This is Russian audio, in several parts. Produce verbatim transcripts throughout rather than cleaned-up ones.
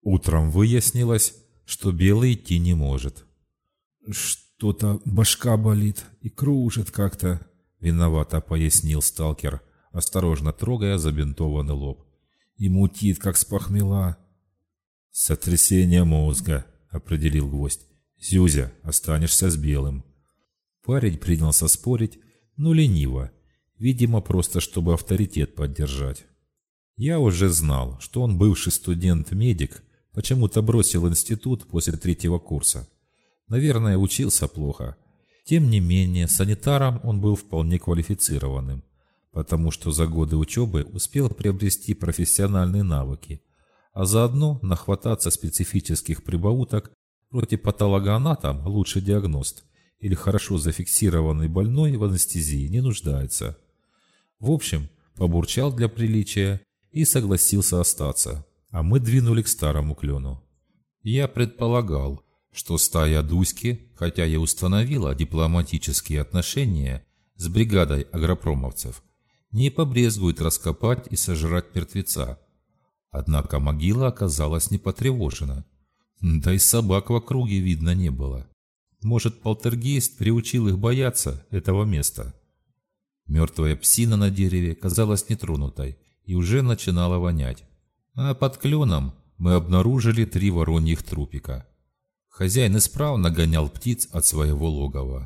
Утром выяснилось, что Белый идти не может. «Что-то башка болит и кружит как-то», — виновато пояснил сталкер, осторожно трогая забинтованный лоб. «И мутит, как с похмела». «Сотрясение мозга», — определил Гвоздь. «Зюзя, останешься с Белым». Парень принялся спорить, но лениво, видимо, просто чтобы авторитет поддержать. Я уже знал, что он бывший студент-медик, почему-то бросил институт после третьего курса. Наверное, учился плохо. Тем не менее, санитаром он был вполне квалифицированным, потому что за годы учебы успел приобрести профессиональные навыки, а заодно нахвататься специфических прибауток, вроде патологоанатом лучший диагност или хорошо зафиксированный больной в анестезии не нуждается. В общем, побурчал для приличия и согласился остаться, а мы двинули к старому клену. Я предполагал, что стая Дуськи, хотя и установила дипломатические отношения с бригадой агропромовцев, не побрезгует раскопать и сожрать мертвеца. Однако могила оказалась не потревожена, да и собак в округе видно не было. Может, полтергейст приучил их бояться этого места? Мертвая псина на дереве казалась нетронутой и уже начинала вонять. А под кленом мы обнаружили три вороньих трупика. Хозяин исправно гонял птиц от своего логова.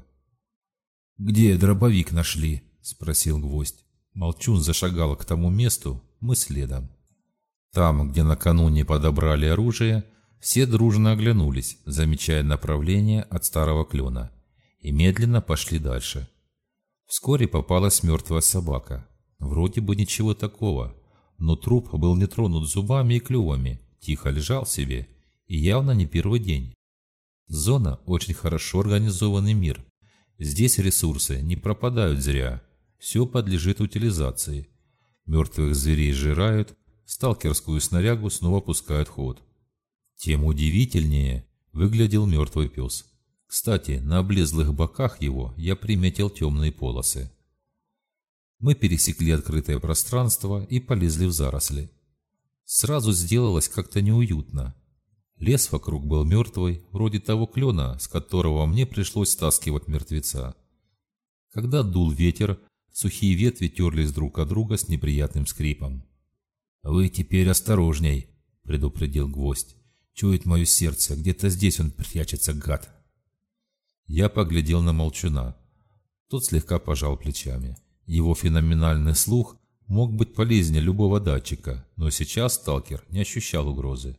«Где дробовик нашли?» — спросил Гвоздь. Молчун зашагал к тому месту, мы следом. Там, где накануне подобрали оружие, все дружно оглянулись, замечая направление от старого клена, и медленно пошли дальше. Вскоре попалась мертвая собака. Вроде бы ничего такого, но труп был не тронут зубами и клювами, тихо лежал себе, и явно не первый день. Зона – очень хорошо организованный мир. Здесь ресурсы не пропадают зря, все подлежит утилизации. Мертвых зверей сжирают, сталкерскую снарягу снова пускают в ход. Тем удивительнее выглядел мертвый пес. Кстати, на облезлых боках его я приметил темные полосы. Мы пересекли открытое пространство и полезли в заросли. Сразу сделалось как-то неуютно. Лес вокруг был мертвый, вроде того клена, с которого мне пришлось стаскивать мертвеца. Когда дул ветер, сухие ветви терлись друг от друга с неприятным скрипом. «Вы теперь осторожней», — предупредил Гвоздь. «Чует мое сердце, где-то здесь он прячется, гад». Я поглядел на Молчуна. Тот слегка пожал плечами. Его феноменальный слух мог быть полезнее любого датчика, но сейчас сталкер не ощущал угрозы.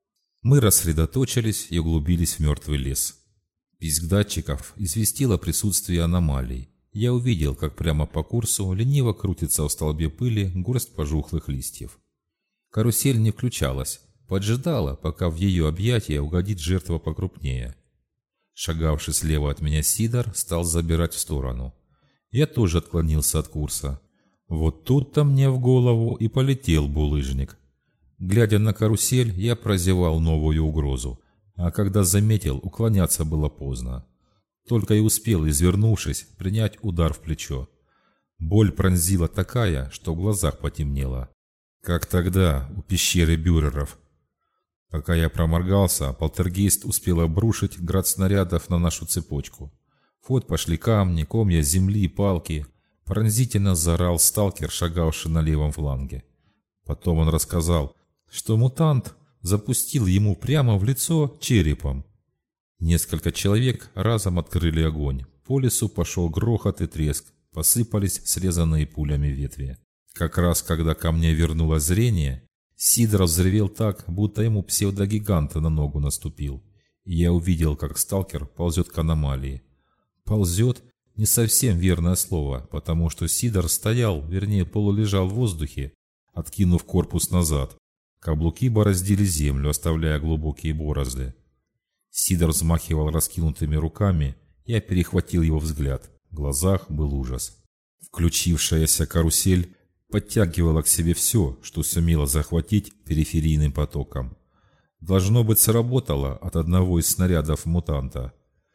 Мы рассредоточились и углубились в мертвый лес. Писк датчиков известил о присутствии аномалий. Я увидел, как прямо по курсу лениво крутится в столбе пыли горсть пожухлых листьев. Карусель не включалась, поджидала, пока в ее объятия угодит жертва покрупнее. Шагавший слева от меня Сидор стал забирать в сторону. Я тоже отклонился от курса. Вот тут-то мне в голову и полетел булыжник. Глядя на карусель, я прозевал новую угрозу, а когда заметил, уклоняться было поздно. Только и успел, извернувшись, принять удар в плечо. Боль пронзила такая, что в глазах потемнело. Как тогда, у пещеры бюреров. Пока я проморгался, полтергейст успел обрушить град снарядов на нашу цепочку. В ход пошли камни, комья земли, палки. Пронзительно заорал сталкер, шагавший на левом фланге. Потом он рассказал, что мутант запустил ему прямо в лицо черепом. Несколько человек разом открыли огонь. По лесу пошел грохот и треск, посыпались срезанные пулями ветви. Как раз когда ко мне вернулось зрение, Сидоров взревел так, будто ему псевдогигант на ногу наступил. И я увидел, как сталкер ползет к аномалии. Ползет — не совсем верное слово, потому что Сидор стоял, вернее полулежал в воздухе, откинув корпус назад. Каблуки бороздили землю, оставляя глубокие борозды. Сидор взмахивал раскинутыми руками, я перехватил его взгляд. В глазах был ужас. Включившаяся карусель подтягивала к себе все, что сумела захватить периферийным потоком. Должно быть, сработало от одного из снарядов мутанта.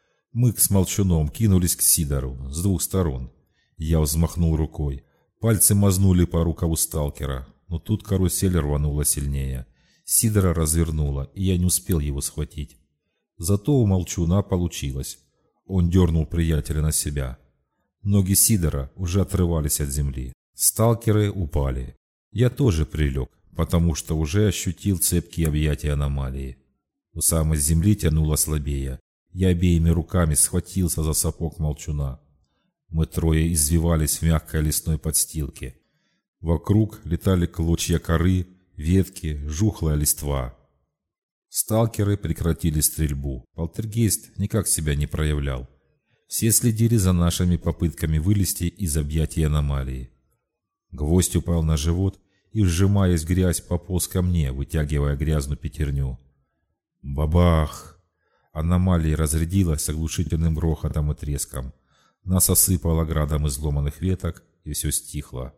Мы с Молчуном кинулись к Сидору с двух сторон. Я взмахнул рукой. Пальцы мазнули по рукаву сталкера, но тут карусель рванула сильнее. Сидора развернуло, и я не успел его схватить. Зато у Молчуна получилось. Он дернул приятеля на себя. Ноги Сидора уже отрывались от земли. Сталкеры упали. Я тоже прилег, потому что уже ощутил цепкие объятия аномалии. У самой земли тянуло слабее. Я обеими руками схватился за сапог Молчуна. Мы трое извивались в мягкой лесной подстилке. Вокруг летали клочья коры, ветки, жухлая листва. Сталкеры прекратили стрельбу. Полтергейст никак себя не проявлял. Все следили за нашими попытками вылезти из объятий аномалии. Гвоздь упал на живот и, сжимаясь в грязь, пополз ко мне, вытягивая грязную пятерню. Бабах! Аномалия разрядилась с оглушительным грохотом и треском. Нас осыпало градом изломанных веток, и все стихло.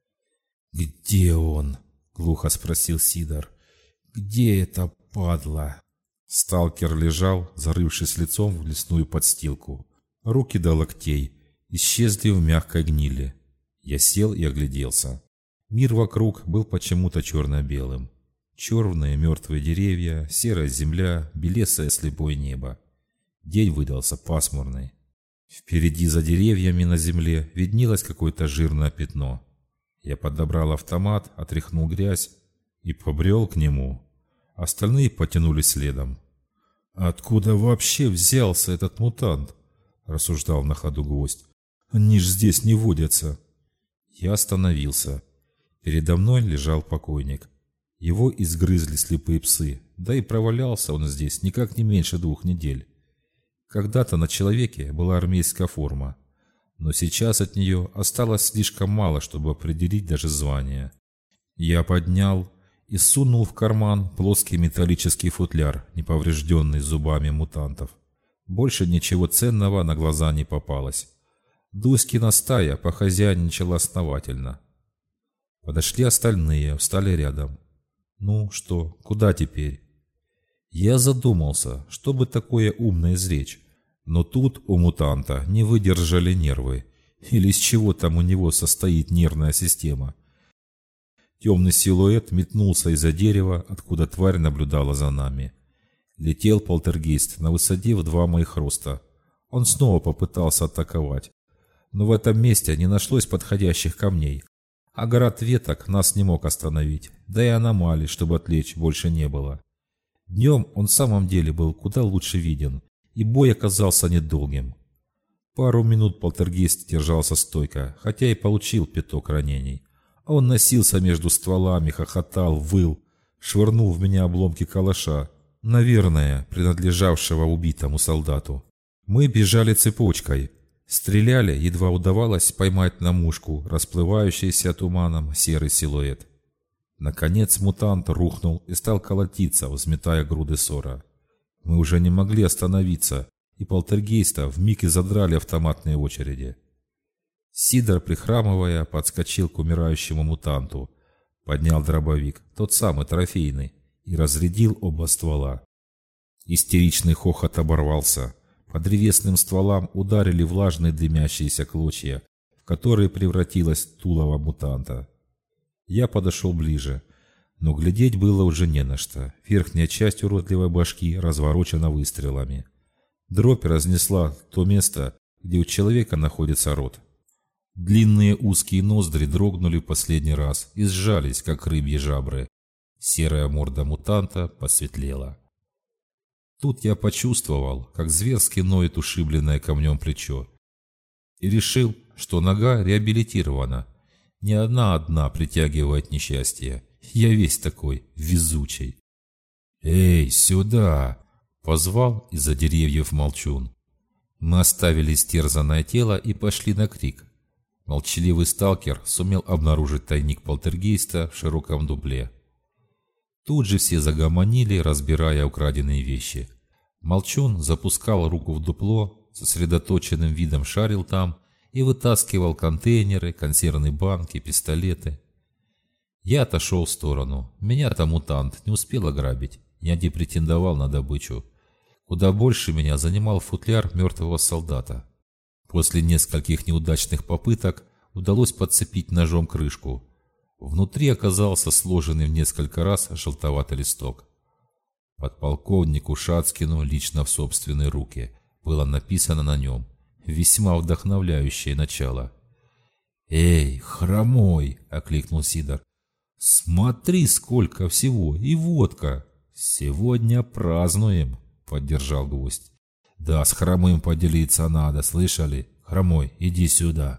«Где он?» — глухо спросил Сидор. «Где эта падла?» Сталкер лежал, зарывшись лицом в лесную подстилку. Руки до локтей исчезли в мягкой гнили. Я сел и огляделся. Мир вокруг был почему-то черно-белым. Черные мертвые деревья, серая земля, белесое слепое небо. День выдался пасмурный. Впереди за деревьями на земле виднелось какое-то жирное пятно. Я подобрал автомат, отряхнул грязь и побрел к нему. Остальные потянулись следом. «Откуда вообще взялся этот мутант?» – рассуждал на ходу Гвоздь. «Они ж здесь не водятся». Я остановился. Передо мной лежал покойник. Его изгрызли слепые псы, да и провалялся он здесь никак не меньше двух недель. Когда-то на человеке была армейская форма, но сейчас от нее осталось слишком мало, чтобы определить даже звание. Я поднял и сунул в карман плоский металлический футляр, не поврежденный зубами мутантов. Больше ничего ценного на глаза не попалось. Дуськина стая похозяйничала основательно. Подошли остальные, встали рядом. Ну что, куда теперь? Я задумался, чтобы такое умное изречь, но тут у мутанта не выдержали нервы. Или из чего там у него состоит нервная система? Темный силуэт метнулся из-за дерева, откуда тварь наблюдала за нами. Летел полтергейст на высоте в два моих роста. Он снова попытался атаковать, но в этом месте не нашлось подходящих камней. А град веток нас не мог остановить, да и аномалий, чтобы отвлечь, больше не было. Днем он в самом деле был куда лучше виден, и бой оказался недолгим. Пару минут полтергейст держался стойко, хотя и получил пяток ранений. Он носился между стволами, хохотал, выл, швырнул в меня обломки калаша, наверное, принадлежавшего убитому солдату. Мы бежали цепочкой. Стреляли, едва удавалось поймать на мушку расплывающийся туманом серый силуэт. Наконец мутант рухнул и стал колотиться, взметая груды ссора. Мы уже не могли остановиться, и полтергейста вмиг и задрали автоматные очереди. Сидор, прихрамывая, подскочил к умирающему мутанту, поднял дробовик, тот самый трофейный, и разрядил оба ствола. Истеричный хохот оборвался. По древесным стволам ударили влажные дымящиеся клочья, в которые превратилось тулово мутанта. Я подошел ближе, но глядеть было уже не на что. Верхняя часть уродливой башки разворочена выстрелами. Дробь разнесла то место, где у человека находится рот. Длинные узкие ноздри дрогнули в последний раз и сжались, как рыбьи жабры. Серая морда мутанта посветлела. Тут я почувствовал, как зверски ноет ушибленное камнем плечо. И решил, что нога реабилитирована. Не одна-одна притягивает несчастье. Я весь такой везучий. «Эй, сюда!» — позвал из-за деревьев Молчун. Мы оставили истерзанное тело и пошли на крик. Молчаливый сталкер сумел обнаружить тайник полтергейста в широком дупле. Тут же все загомонили, разбирая украденные вещи. Молчун запускал руку в дупло, сосредоточенным видом шарил там и вытаскивал контейнеры, консервные банки, пистолеты. Я отошел в сторону. Меня-то мутант не успел ограбить, я не претендовал на добычу. Куда больше меня занимал футляр мертвого солдата. После нескольких неудачных попыток удалось подцепить ножом крышку. Внутри оказался сложенный в несколько раз желтоватый листок. Подполковнику Шацкину лично в собственные руки было написано на нем весьма вдохновляющее начало. «Эй, хромой!» — окликнул Сидор. «Смотри, сколько всего! И водка! Сегодня празднуем!» — поддержал Гвоздь. «Да, с хромым поделиться надо, слышали? Хромой, иди сюда!»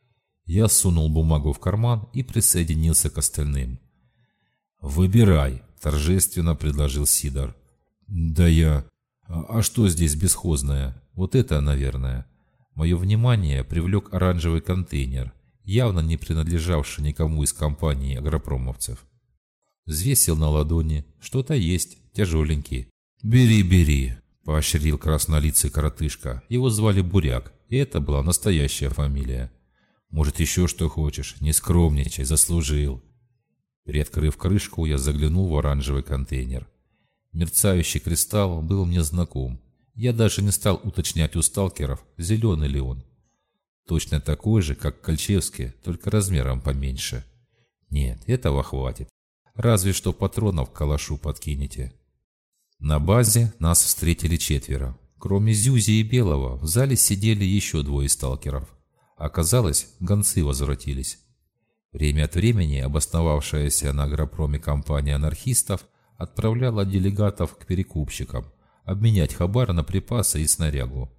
Я сунул бумагу в карман и присоединился к остальным. «Выбирай!» — торжественно предложил Сидор. «Да я... А, а что здесь бесхозное? Вот это, наверное». Мое внимание привлек оранжевый контейнер, явно не принадлежавший никому из компании агропромовцев. Взвесил на ладони. Что-то есть, тяжеленький. «Бери, бери!» — поощрил краснолицый коротышка. Его звали Буряк, и это была настоящая фамилия. «Может, еще что хочешь? Не скромничай, заслужил!» Приоткрыв крышку, я заглянул в оранжевый контейнер. Мерцающий кристалл был мне знаком. Я даже не стал уточнять у сталкеров, зеленый ли он. Точно такой же, как Кольчевский, только размером поменьше. Нет, этого хватит. Разве что патронов к калашу подкинете. На базе нас встретили четверо. Кроме Зюзи и Белого, в зале сидели еще двое сталкеров. Оказалось, гонцы возвратились. Время от времени обосновавшаяся на агропроме компания анархистов отправляла делегатов к перекупщикам, обменять хабар на припасы и снарягу.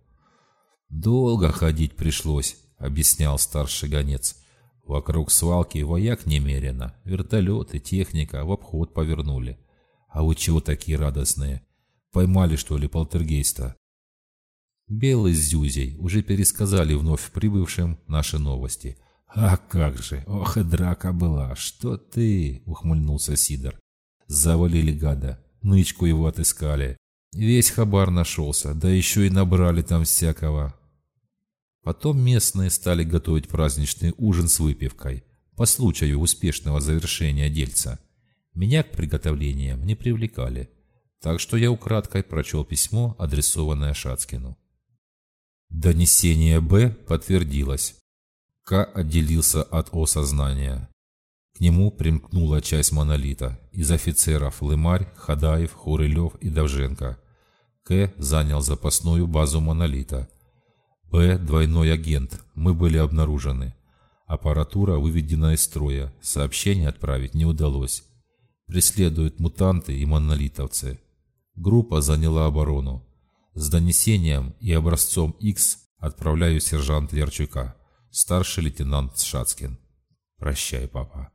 «Долго ходить пришлось», — объяснял старший гонец. «Вокруг свалки вояк немерено, вертолеты, техника в обход повернули. А вы чего такие радостные? Поймали, что ли, полтергейста?» Белый с Зюзей уже пересказали вновь прибывшим наши новости. «А как же! Ох и драка была! Что ты?» — ухмыльнулся Сидор. «Завалили гада, нычку его отыскали. Весь хабар нашелся, да еще и набрали там всякого». Потом местные стали готовить праздничный ужин с выпивкой по случаю успешного завершения дельца. Меня к приготовлениям не привлекали, так что я украдкой прочел письмо, адресованное Шацкину. Донесение Б подтвердилось. К отделился от О сознания. К нему примкнула часть монолита из офицеров Лымарь, Хадаев, Хурылев и Довженко. К занял запасную базу монолита. Б двойной агент, мы были обнаружены. Аппаратура выведена из строя, сообщение отправить не удалось. Преследуют мутанты и монолитовцы. Группа заняла оборону. С донесением и образцом X отправляю сержант Лерчука, старший лейтенант Шацкин. Прощай, папа.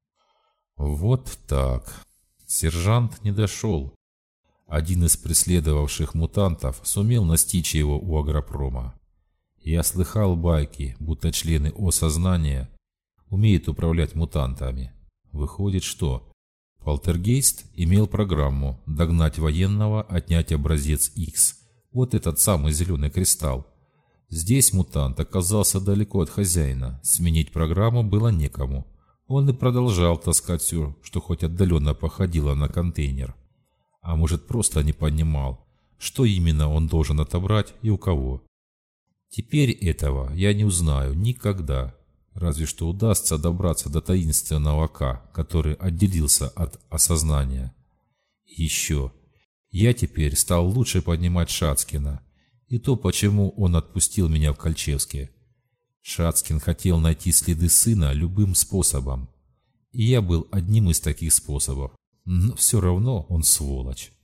Вот так. Сержант не дошел. Один из преследовавших мутантов сумел настичь его у агропрома. Я слыхал байки, будто члены О сознания умеют управлять мутантами. Выходит, что полтергейст имел программу догнать военного, отнять образец X. Вот этот самый зеленый кристалл. Здесь мутант оказался далеко от хозяина. Сменить программу было некому. Он и продолжал таскать все, что хоть отдаленно походило на контейнер. А может, просто не понимал, что именно он должен отобрать и у кого. Теперь этого я не узнаю никогда. Разве что удастся добраться до таинственного К, который отделился от осознания. Еще. Я теперь стал лучше понимать Шацкина. И то, почему он отпустил меня в Кольчевске. Шацкин хотел найти следы сына любым способом. И я был одним из таких способов. Но все равно он сволочь.